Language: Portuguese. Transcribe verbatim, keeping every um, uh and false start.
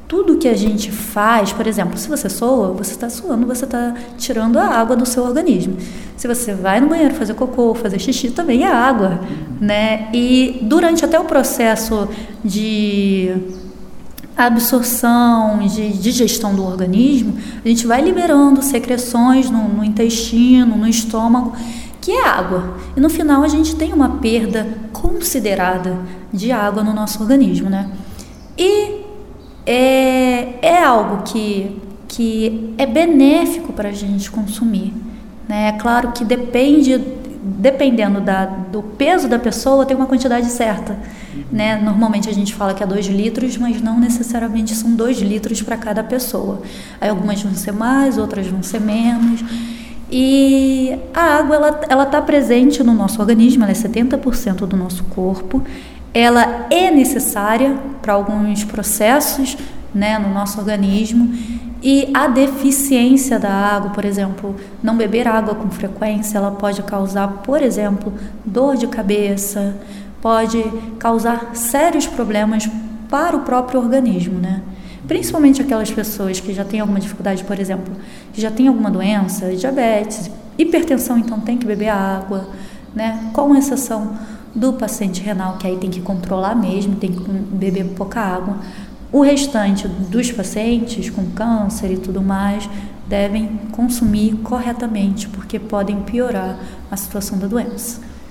tudo que a gente faz, por exemplo, se você soa, você está suando, você está tirando a água do seu organismo. Se você vai no banheiro fazer cocô, fazer xixi, também é água, né? E durante até o processo de absorção, de digestão do organismo, a gente vai liberando secreções no, no intestino, no estômago, que é água. E no final a gente tem uma perda considerada de água no nosso organismo, né? E é, é algo que, que é benéfico para a gente consumir, né? É claro que depende, dependendo da, do peso da pessoa, tem uma quantidade certa, né? Normalmente a gente fala que é dois litros, mas não necessariamente são dois litros para cada pessoa. Aí algumas vão ser mais, outras vão ser menos. E a água, ela ela está presente no nosso organismo, ela é setenta por cento do nosso corpo. Ela é necessária para alguns processos, né, no nosso organismo. E a deficiência da água, por exemplo, não beber água com frequência, ela pode causar, por exemplo, dor de cabeça, pode causar sérios problemas para o próprio organismo, né? Principalmente aquelas pessoas que já têm alguma dificuldade, por exemplo, que já têm alguma doença, diabetes, hipertensão, então tem que beber água, né? Com exceção do paciente renal, que aí tem que controlar mesmo, tem que beber pouca água. O restante dos pacientes com câncer e tudo mais devem consumir corretamente, porque podem piorar a situação da doença.